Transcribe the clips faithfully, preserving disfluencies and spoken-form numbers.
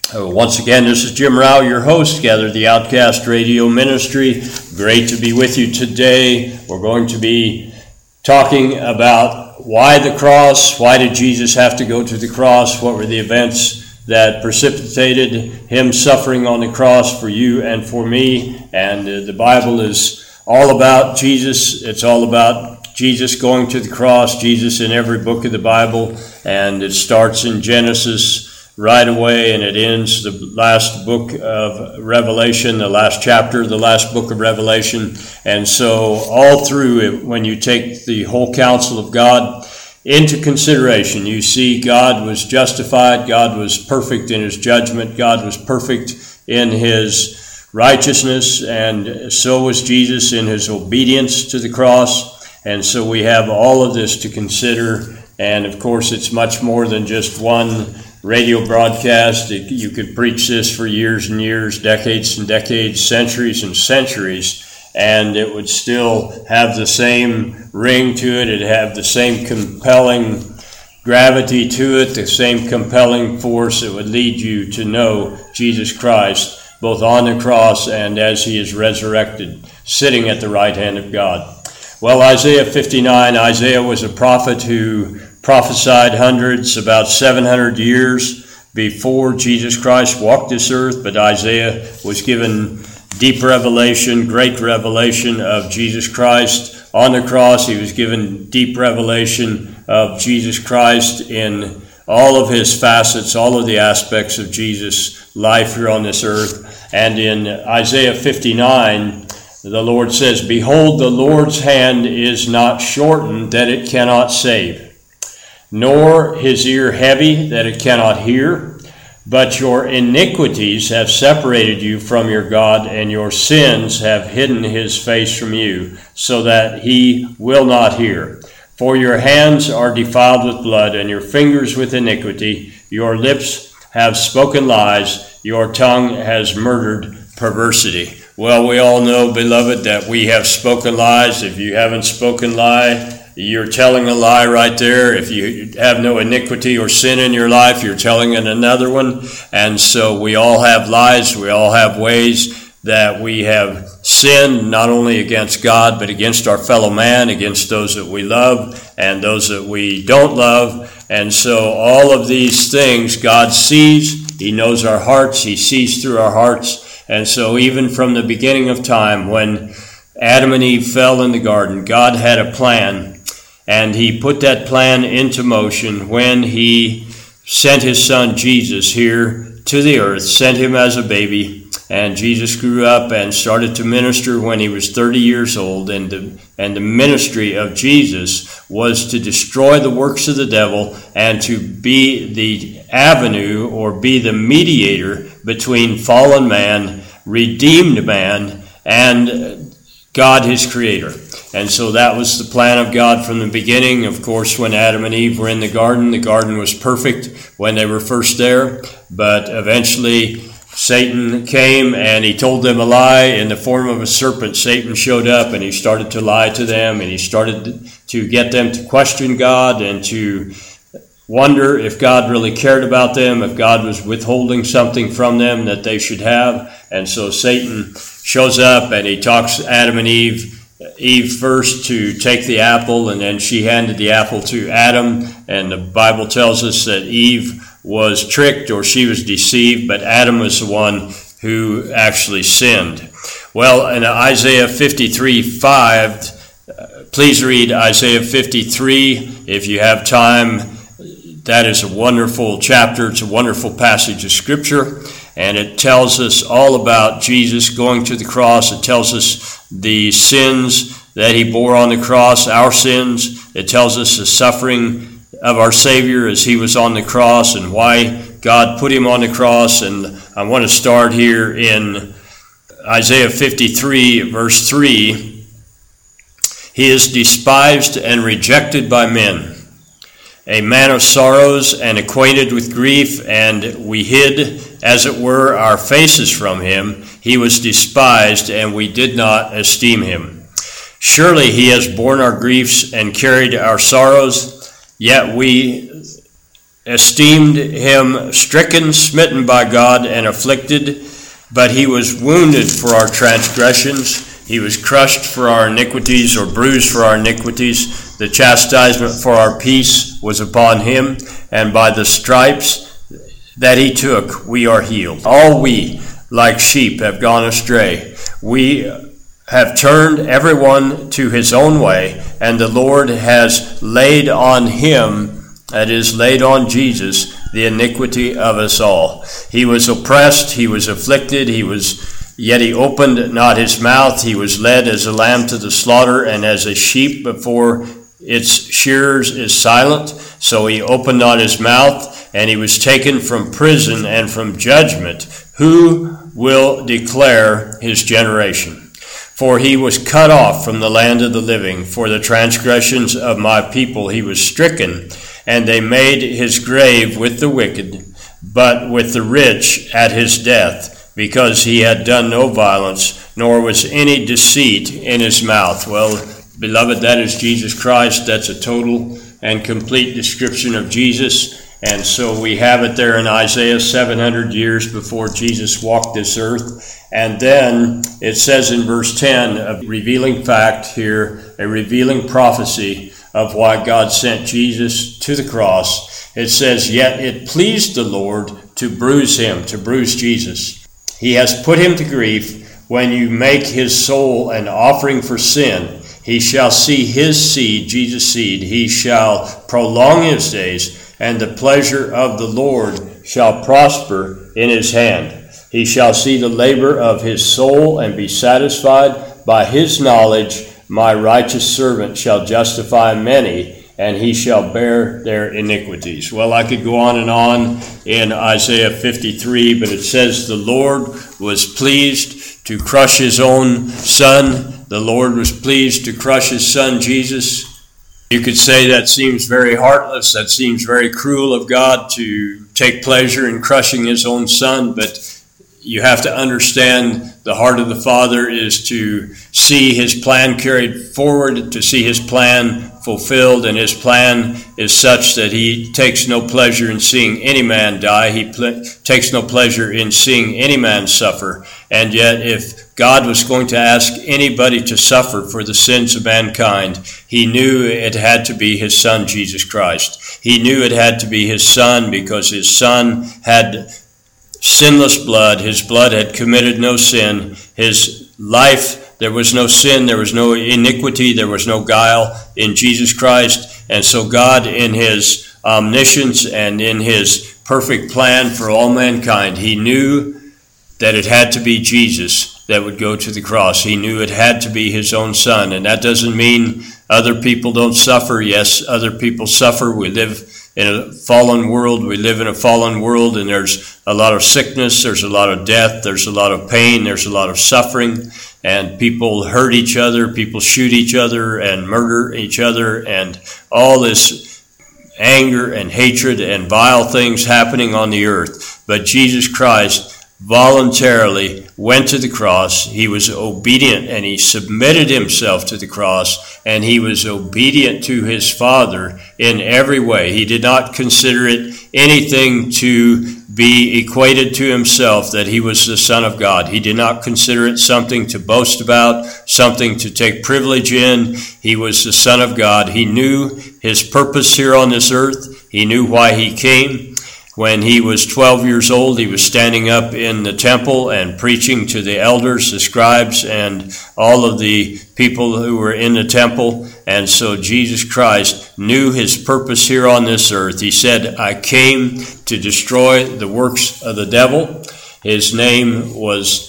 Uh, once again, this is Jim Rao, your host, Gather the Outcast Radio Ministry. Great to be with you today. We're going to be talking about why the cross, why did Jesus have to go to the cross, what were the events that precipitated him suffering on the cross for you and for me. And uh, the Bible is all about Jesus. It's all about Jesus going to the cross, Jesus in every book of the Bible, and it starts in Genesis right away, and it ends the last book of Revelation, the last chapter, the last book of Revelation. And so all through it, when you take the whole counsel of God into consideration, you see God was justified, God was perfect in his judgment, God was perfect in his righteousness, and so was Jesus in his obedience to the cross. And so we have all of this to consider, and of course it's much more than just one radio broadcast. You could preach this for years and years, decades and decades, centuries and centuries, and it would still have the same ring to it. It'd have the same compelling gravity to it, the same compelling force that would lead you to know Jesus Christ, both on the cross and as he is resurrected, sitting at the right hand of God. Well, Isaiah fifty-nine, Isaiah was a prophet who prophesied hundreds, about seven hundred years before Jesus Christ walked this earth, but Isaiah was given deep revelation, great revelation of Jesus Christ on the cross. He was given deep revelation of Jesus Christ in all of his facets, all of the aspects of Jesus' life here on this earth. And in Isaiah fifty-nine, the Lord says, "Behold, the Lord's hand is not shortened that it cannot save, nor his ear heavy that it cannot hear. But your iniquities have separated you from your God, and your sins have hidden his face from you, so that he will not hear. For your hands are defiled with blood, and your fingers with iniquity. Your lips have spoken lies, your tongue has murdered perversity." Well, we all know, beloved, that we have spoken lies. If you haven't spoken lie, you're telling a lie right there. If you have no iniquity or sin in your life, you're telling another one. And so we all have lies. We all have ways that we have sinned, not only against God, but against our fellow man, against those that we love and those that we don't love. And so all of these things God sees. He knows our hearts. He sees through our hearts. And so even from the beginning of time, when Adam and Eve fell in the garden, God had a plan, and he put that plan into motion when he sent his son Jesus here to the earth, sent him as a baby, and Jesus grew up and started to minister when he was thirty years old, and the, and the ministry of Jesus was to destroy the works of the devil and to be the avenue or be the mediator between fallen man, redeemed man, and God, his creator. And so that was the plan of God from the beginning. Of course, when Adam and Eve were in the garden, the garden was perfect when they were first there, but eventually Satan came and he told them a lie in the form of a serpent. Satan showed up and he started to lie to them, and he started to get them to question God and to wonder if God really cared about them, if God was withholding something from them that they should have. And so Satan shows up and he talks Adam and Eve, Eve first to take the apple, and then she handed the apple to Adam. And the Bible tells us that Eve was tricked, or she was deceived, but Adam was the one who actually sinned. Well, in Isaiah fifty-three five, uh, please read Isaiah fifty-three if you have time. That is a wonderful chapter. It's a wonderful passage of Scripture, and it tells us all about Jesus going to the cross. It tells us the sins that he bore on the cross, our sins. It tells us the suffering of our Savior as he was on the cross and why God put him on the cross. And I want to start here in Isaiah fifty-three, verse three. "He is despised and rejected by men, a man of sorrows and acquainted with grief, and we hid, as it were, our faces from him. He was despised, and we did not esteem him. Surely he has borne our griefs and carried our sorrows, yet we esteemed him stricken, smitten by God, and afflicted, but he was wounded for our transgressions. He was crushed for our iniquities, or bruised for our iniquities. The chastisement for our peace was upon him, and by the stripes that he took, we are healed. All we, like sheep, have gone astray. We have turned everyone to his own way, and the Lord has laid on him, that is, laid on Jesus, the iniquity of us all. He was oppressed, he was afflicted, he was, yet he opened not his mouth. He was led as a lamb to the slaughter, and as a sheep before its shearers is silent, so he opened not his mouth. And he was taken from prison and from judgment. Who will declare his generation? For he was cut off from the land of the living. For the transgressions of my people he was stricken, and they made his grave with the wicked, but with the rich at his death, because he had done no violence, nor was any deceit in his mouth. Well, beloved, that is Jesus Christ. That's a total and complete description of Jesus. And so we have it there in Isaiah seven hundred years before Jesus walked this earth. And then it says in verse ten, a revealing fact here, a revealing prophecy of why God sent Jesus to the cross. It says, yet it pleased the Lord to bruise him, to bruise Jesus. He has put him to grief. When you make his soul an offering for sin, he shall see his seed, Jesus' seed. He shall prolong his days, and the pleasure of the Lord shall prosper in his hand. He shall see the labor of his soul and be satisfied. By his knowledge my righteous servant shall justify many, and he shall bear their iniquities. Well, I could go on and on in Isaiah fifty-three, but it says the Lord was pleased to crush his own son. The Lord was pleased to crush his son Jesus. You could say that seems very heartless, that seems very cruel of God to take pleasure in crushing his own son, but you have to understand the heart of the Father is to see his plan carried forward, to see his plan fulfilled, and his plan is such that he takes no pleasure in seeing any man die. He pl- takes no pleasure in seeing any man suffer. And yet, if God was going to ask anybody to suffer for the sins of mankind, he knew it had to be his son, Jesus Christ. He knew it had to be his son because his son had sinless blood. His blood had committed no sin. His life, there was no sin, there was no iniquity, there was no guile in Jesus Christ. And so God, in his omniscience and in his perfect plan for all mankind, he knew that it had to be Jesus that would go to the cross. He knew it had to be his own son. And that doesn't mean other people don't suffer. Yes, other people suffer. We live in a fallen world. We live in a fallen world, and there's a lot of sickness, there's a lot of death, there's a lot of pain, there's a lot of suffering, and people hurt each other, people shoot each other and murder each other, and all this anger and hatred and vile things happening on the earth. But Jesus Christ voluntarily went to the cross. He was obedient, and he submitted himself to the cross, and he was obedient to his Father in every way. He did not consider it anything to be equated to himself that he was the Son of God. He did not consider it something to boast about, something to take privilege in. He was the Son of God. He knew his purpose here on this earth. He knew why he came. When he was twelve years old, he was standing up in the temple and preaching to the elders, the scribes, and all of the people who were in the temple. And so Jesus Christ knew his purpose here on this earth. He said, I came to destroy the works of the devil. His name was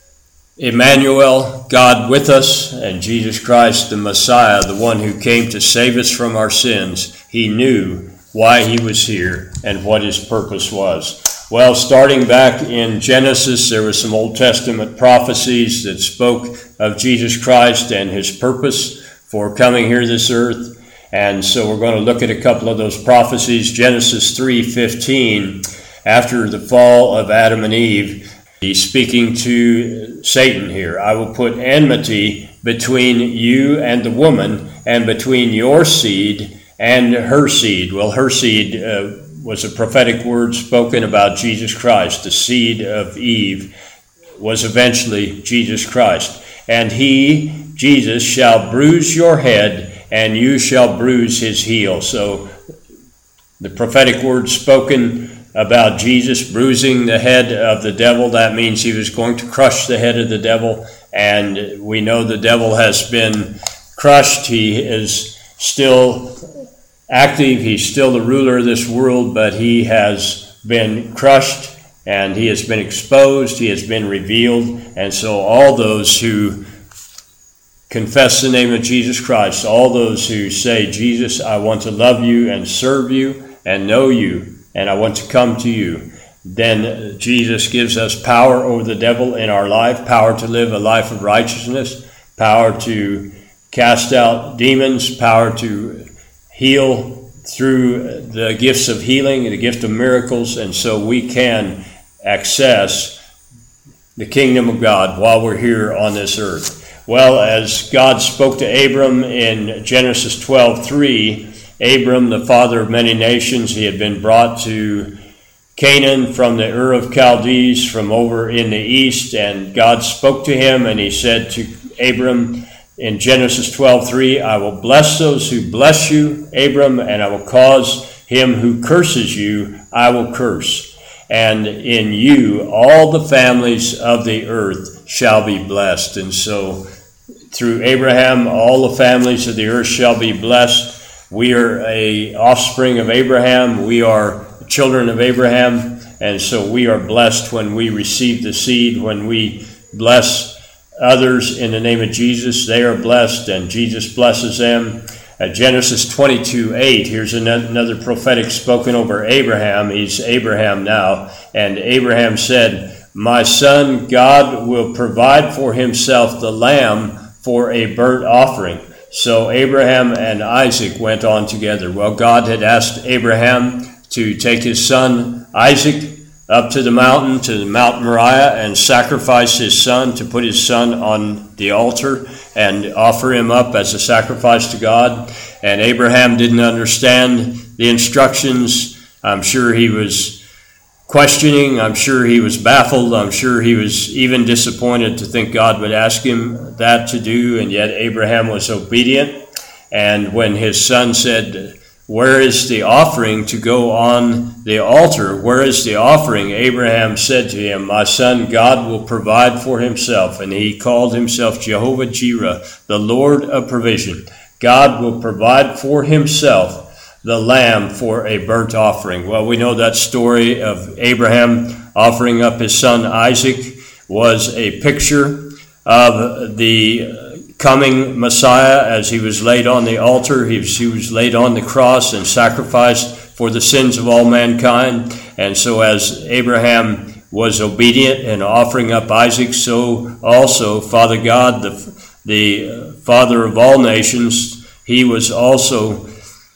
Emmanuel, God with us, and Jesus Christ, the Messiah, the one who came to save us from our sins. He knew why he was here and what his purpose was. Well, starting back in Genesis, there were some Old Testament prophecies that spoke of Jesus Christ and his purpose for coming here to this earth. And so we're going to look at a couple of those prophecies. Genesis three fifteen, after the fall of Adam and Eve, he's speaking to Satan here. I will put enmity between you and the woman, and between your seed and her seed. Well, her seed uh, was a prophetic word spoken about Jesus Christ. The seed of Eve was eventually Jesus Christ. And he, Jesus, shall bruise your head, and you shall bruise his heel. So the prophetic word spoken about Jesus bruising the head of the devil, that means he was going to crush the head of the devil. And we know the devil has been crushed. He is still active. He's still the ruler of this world, but he has been crushed and he has been exposed. He has been revealed. And so all those who confess the name of Jesus Christ, all those who say, Jesus, I want to love you and serve you and know you, and I want to come to you, then Jesus gives us power over the devil in our life, power to live a life of righteousness, power to cast out demons, power to heal through the gifts of healing, the gift of miracles, and so we can access the kingdom of God while we're here on this earth. Well, as God spoke to Abram in Genesis twelve three, Abram, the father of many nations, he had been brought to Canaan from the Ur of Chaldees from over in the east, and God spoke to him, and he said to Abram in Genesis twelve three, I will bless those who bless you, Abram, and I will cause him who curses you, I will curse. And in you all the families of the earth shall be blessed. And so through Abraham, all the families of the earth shall be blessed. We are a offspring of Abraham. We are children of Abraham. And so we are blessed when we receive the seed, when we bless others in the name of Jesus. They are blessed, and Jesus blesses them. At Genesis twenty-two eight, here's another prophetic spoken over Abraham. He's Abraham now. And Abraham said, my son, God will provide for himself the lamb for a burnt offering. So Abraham and Isaac went on together. Well, God had asked Abraham to take his son Isaac up to the mountain, to Mount Moriah, and sacrifice his son, to put his son on the altar and offer him up as a sacrifice to God. And Abraham didn't understand the instructions. I'm sure he was questioning. I'm sure he was baffled. I'm sure he was even disappointed to think God would ask him that to do. And yet Abraham was obedient. And when his son said, where is the offering to go on the altar? Where is the offering? Abraham said to him, my son, God will provide for himself. And he called himself Jehovah Jireh, the Lord of provision. God will provide for himself the lamb for a burnt offering. Well, we know that story of Abraham offering up his son Isaac was a picture of the coming Messiah as he was laid on the altar. He was, he was laid on the cross and sacrificed for the sins of all mankind. And so as Abraham was obedient in offering up Isaac, so also Father God, the, the Father of all nations, he was also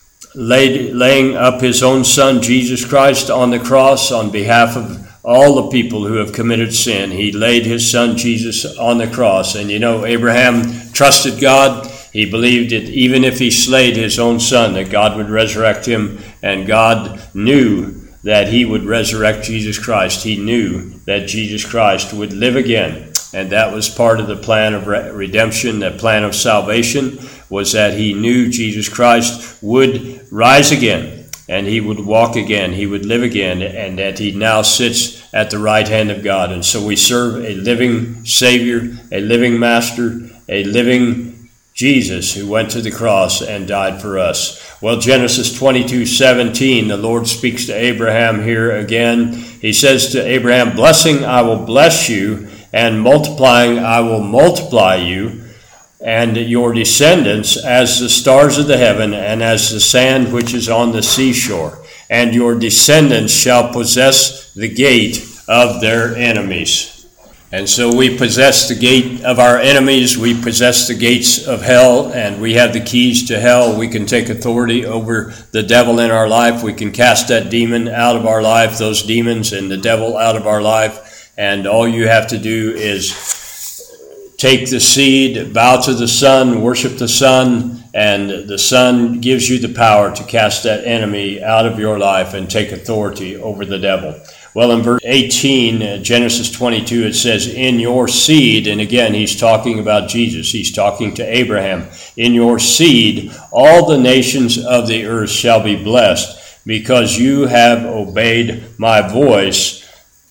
laid, laying up his own son, Jesus Christ, on the cross on behalf of all the people who have committed sin. He laid his son Jesus on the cross. And you know, Abraham trusted God. He believed that even if he slayed his own son, that God would resurrect him. And God knew that he would resurrect Jesus Christ. He knew that Jesus Christ would live again. And that was part of the plan of redemption, the plan of salvation, was that he knew Jesus Christ would rise again. And he would walk again, he would live again, and that he now sits at the right hand of God. And so we serve a living Savior, a living Master, a living Jesus who went to the cross and died for us. Well, Genesis twenty-two seventeen, the Lord speaks to Abraham here again. He says to Abraham, blessing I will bless you, and multiplying I will multiply you, and your descendants as the stars of the heaven and as the sand which is on the seashore. And your descendants shall possess the gate of their enemies. And so we possess the gate of our enemies. We possess the gates of hell, and we have the keys to hell. We can take authority over the devil in our life. We can cast that demon out of our life, those demons and the devil out of our life. And all you have to do is take the seed, bow to the Son, worship the Son, and the Son gives you the power to cast that enemy out of your life and take authority over the devil. Well, in verse eighteen, uh, Genesis twenty-two, it says, in your seed, and again, he's talking about Jesus. He's talking to Abraham. In your seed, all the nations of the earth shall be blessed, because you have obeyed my voice.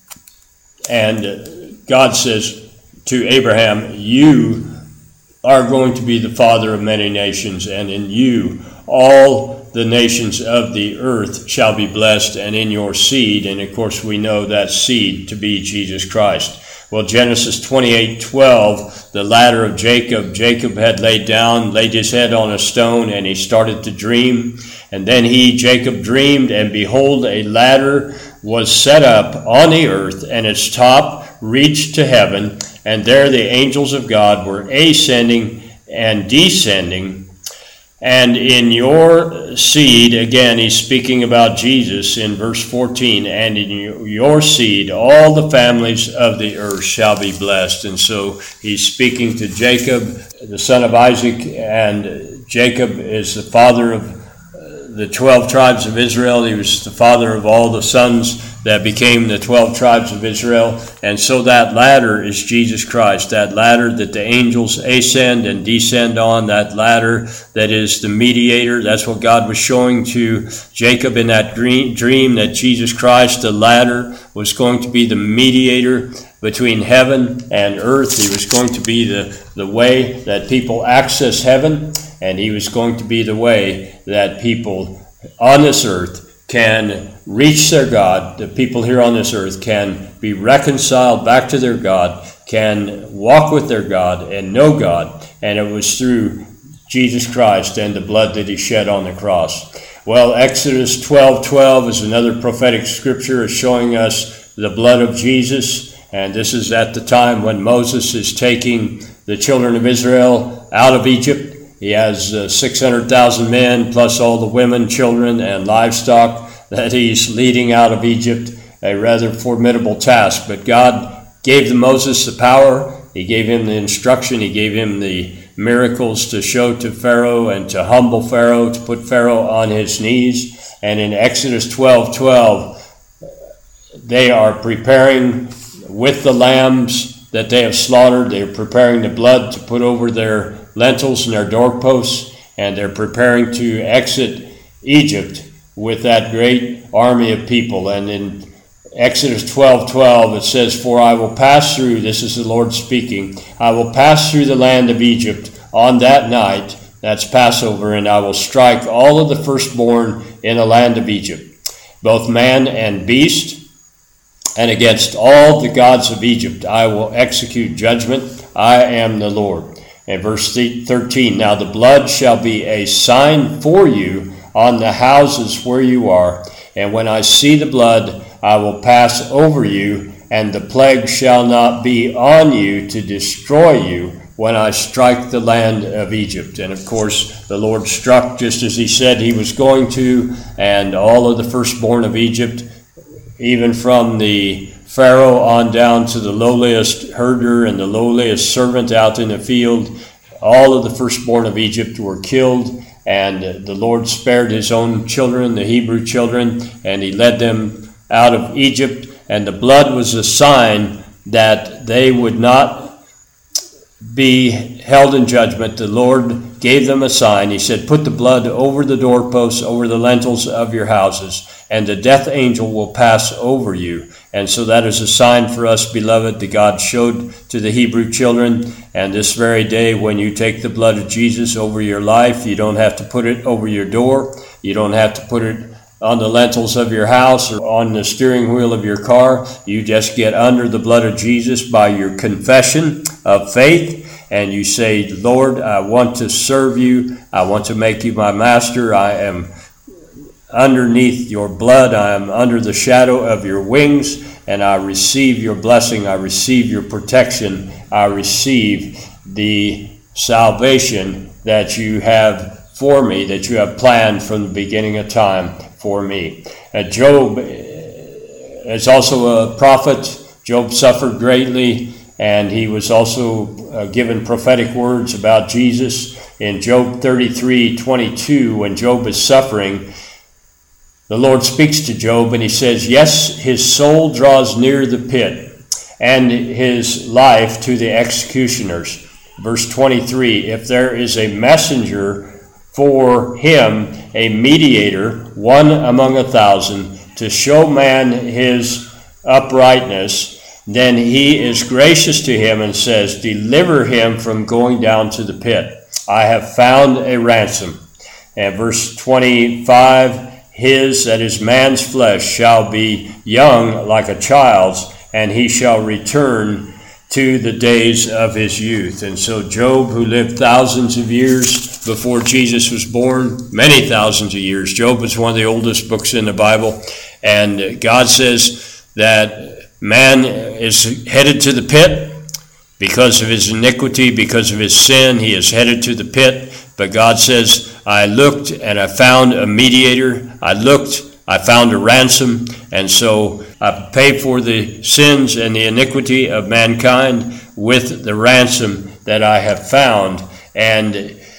And God says to Abraham, you are going to be the father of many nations, and in you all the nations of the earth shall be blessed, and in your seed. And of course we know that seed to be Jesus Christ. Well, Genesis twenty-eight twelve, the ladder of Jacob, Jacob had laid down, laid his head on a stone, and he started to dream. And then he, Jacob, dreamed, and behold, a ladder was set up on the earth, and its top reached to heaven, and there the angels of God were ascending and descending. And in your seed, again, he's speaking about Jesus in verse fourteen, and in your seed, all the families of the earth shall be blessed. And so he's speaking to Jacob, the son of Isaac, and Jacob is the father of the twelve tribes of Israel. He was the father of all the sons that became the twelve tribes of Israel. And so that ladder is Jesus Christ, that ladder that the angels ascend and descend on, that ladder that is the mediator. That's what God was showing to Jacob in that dream, that Jesus Christ, the ladder, was going to be the mediator between heaven and earth. He was going to be the, the way that people access heaven, and he was going to be the way that people on this earth can reach their God. The people here on this earth can be reconciled back to their God, can walk with their God and know God. And it was through Jesus Christ and the blood that he shed on the cross. Well, Exodus twelve twelve is another prophetic scripture showing us the blood of Jesus. And this is at the time when Moses is taking the children of Israel out of Egypt. He has uh, six hundred thousand men, plus all the women, children, and livestock that he's leading out of Egypt, a rather formidable task. But God gave to Moses the power. He gave him the instruction. He gave him the miracles to show to Pharaoh and to humble Pharaoh, to put Pharaoh on his knees. And in Exodus twelve twelve, they are preparing with the lambs that they have slaughtered. They're preparing the blood to put over their lentils and their doorposts, and they're preparing to exit Egypt with that great army of people. And in Exodus twelve twelve, it says, for I will pass through, this is the Lord speaking, I will pass through the land of Egypt on that night, that's Passover, and I will strike all of the firstborn in the land of Egypt, both man and beast, and against all the gods of Egypt I will execute judgment. I am the Lord. And verse thirteen, now the blood shall be a sign for you on the houses where you are, and when I see the blood, I will pass over you, and the plague shall not be on you to destroy you when I strike the land of Egypt. And of course, the Lord struck just as he said he was going to, and all of the firstborn of Egypt, even from the Pharaoh on down to the lowliest herder and the lowliest servant out in the field, all of the firstborn of Egypt were killed, and the Lord spared his own children, the Hebrew children, and he led them out of Egypt. And the blood was a sign that they would not be held in judgment. The Lord gave them a sign. He said, put the blood over the doorposts, over the lintels of your houses, and the death angel will pass over you. And so that is a sign for us, beloved, that God showed to the Hebrew children. And this very day, when you take the blood of Jesus over your life, you don't have to put it over your door. You don't have to put it on the lintels of your house or on the steering wheel of your car. You just get under the blood of Jesus by your confession of faith. And you say, Lord, I want to serve you. I want to make you my master. I am underneath your blood. I am under the shadow of your wings, and I receive your blessing. I receive your protection. I receive the salvation that you have for me, that you have planned from the beginning of time for me. Uh, Job is also a prophet. Job suffered greatly, and he was also uh, given prophetic words about Jesus. in Job thirty-three twenty-two, when Job is suffering, the Lord speaks to Job and he says, yes, his soul draws near the pit and his life to the executioners. Verse twenty-three, if there is a messenger for him, a mediator, one among a thousand, to show man his uprightness, then he is gracious to him and says, deliver him from going down to the pit. I have found a ransom. And verse twenty-five, his, that is man's flesh, shall be young like a child's, and he shall return to the days of his youth. And so Job, who lived thousands of years before Jesus was born, many thousands of years. Job is one of the oldest books in the Bible. And God says that man is headed to the pit because of his iniquity, because of his sin. He is headed to the pit. But God says, I looked and I found a mediator. I looked, I found a ransom. And so I paid for the sins and the iniquity of mankind with the ransom that I have found. And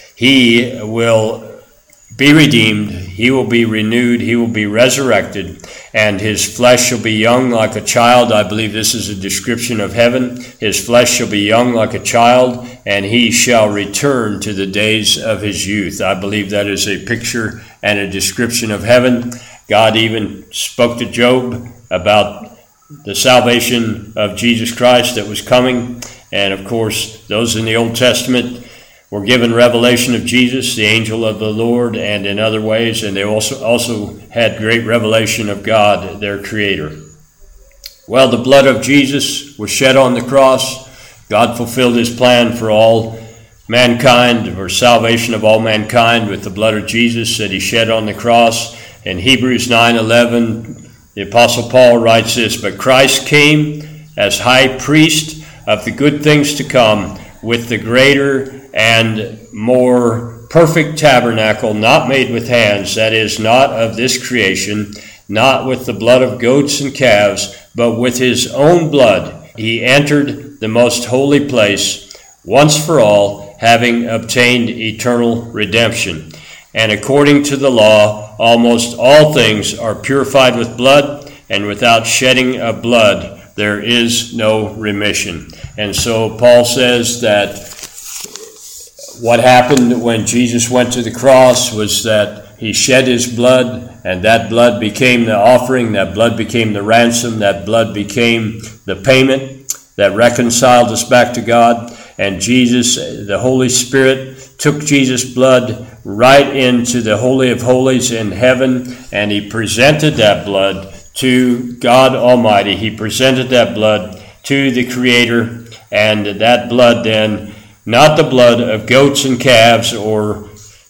he will be redeemed. He will be renewed. He will be resurrected. And his flesh shall be young like a child. I believe this is a description of heaven. His flesh shall be young like a child, and he shall return to the days of his youth. I believe that is a picture and a description of heaven. God even spoke to Job about the salvation of Jesus Christ that was coming. And of course, those in the Old Testament were given revelation of Jesus, the angel of the Lord, and in other ways, and they also also had great revelation of God, their Creator. Well, the blood of Jesus was shed on the cross. God fulfilled his plan for all mankind, for salvation of all mankind, with the blood of Jesus that he shed on the cross. In Hebrews nine eleven, the Apostle Paul writes this, but Christ came as high priest of the good things to come, with the greater and more perfect tabernacle, not made with hands, that is, not of this creation, not with the blood of goats and calves, but with his own blood. He entered the most holy place once for all, having obtained eternal redemption. And according to the law, almost all things are purified with blood, and without shedding of blood, there is no remission. And so Paul says that what happened when Jesus went to the cross was that he shed his blood, and that blood became the offering, that blood became the ransom, that blood became the payment that reconciled us back to God. And Jesus, the Holy Spirit, took Jesus' blood right into the Holy of Holies in heaven, and he presented that blood to God Almighty. He presented that blood to the Creator, and that blood then, not the blood of goats and calves or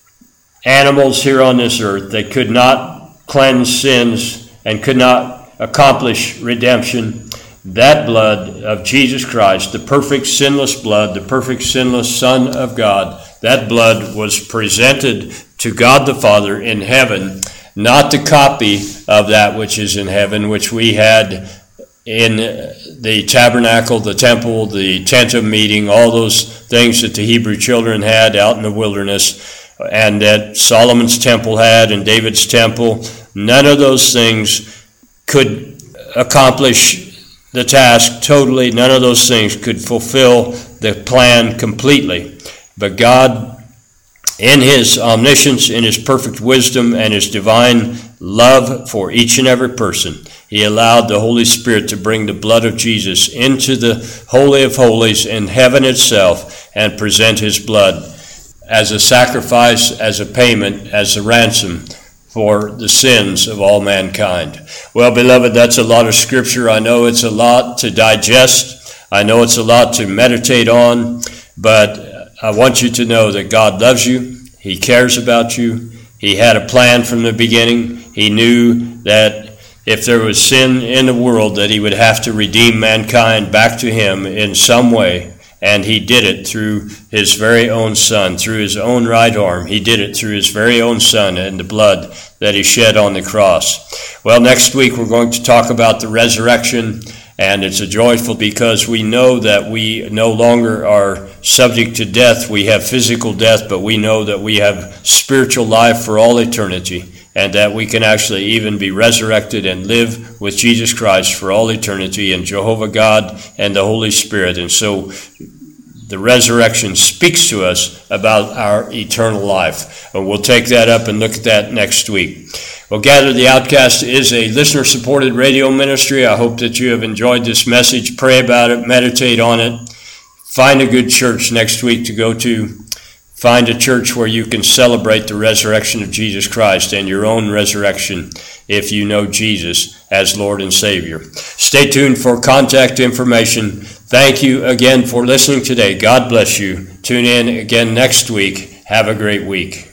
animals here on this earth that could not cleanse sins and could not accomplish redemption. That blood of Jesus Christ, the perfect sinless blood, the perfect sinless Son of God, that blood was presented to God the Father in heaven, not the copy of that which is in heaven, which we had in the tabernacle, the temple, the tent of meeting, all those things that the Hebrew children had out in the wilderness, and that Solomon's temple had, and David's temple. None of those things could accomplish the task totally. None of those things could fulfill the plan completely. But God, in his omniscience, in his perfect wisdom, and his divine love for each and every person, he allowed the Holy Spirit to bring the blood of Jesus into the Holy of Holies in heaven itself and present his blood as a sacrifice, as a payment, as a ransom for the sins of all mankind. Well, beloved, that's a lot of scripture. I know it's a lot to digest. I know it's a lot to meditate on, but I want you to know that God loves you. He cares about you. He had a plan from the beginning. He knew that if there was sin in the world, that he would have to redeem mankind back to him in some way. And he did it through his very own Son, through his own right arm. He did it through his very own Son and the blood that he shed on the cross. Well, next week we're going to talk about the resurrection And it's a joyful because we know that we no longer are subject to death. We have physical death, but we know that we have spiritual life for all eternity, and that we can actually even be resurrected and live with Jesus Christ for all eternity in Jehovah God and the Holy Spirit. And so the resurrection speaks to us about our eternal life. And we'll take that up and look at that next week. Well, Gather the Outcast is a listener-supported radio ministry. I hope that you have enjoyed this message. Pray about it, meditate on it. Find a good church next week to go to. Find a church where you can celebrate the resurrection of Jesus Christ and your own resurrection if you know Jesus as Lord and Savior. Stay tuned for contact information. Thank you again for listening today. God bless you. Tune in again next week. Have a great week.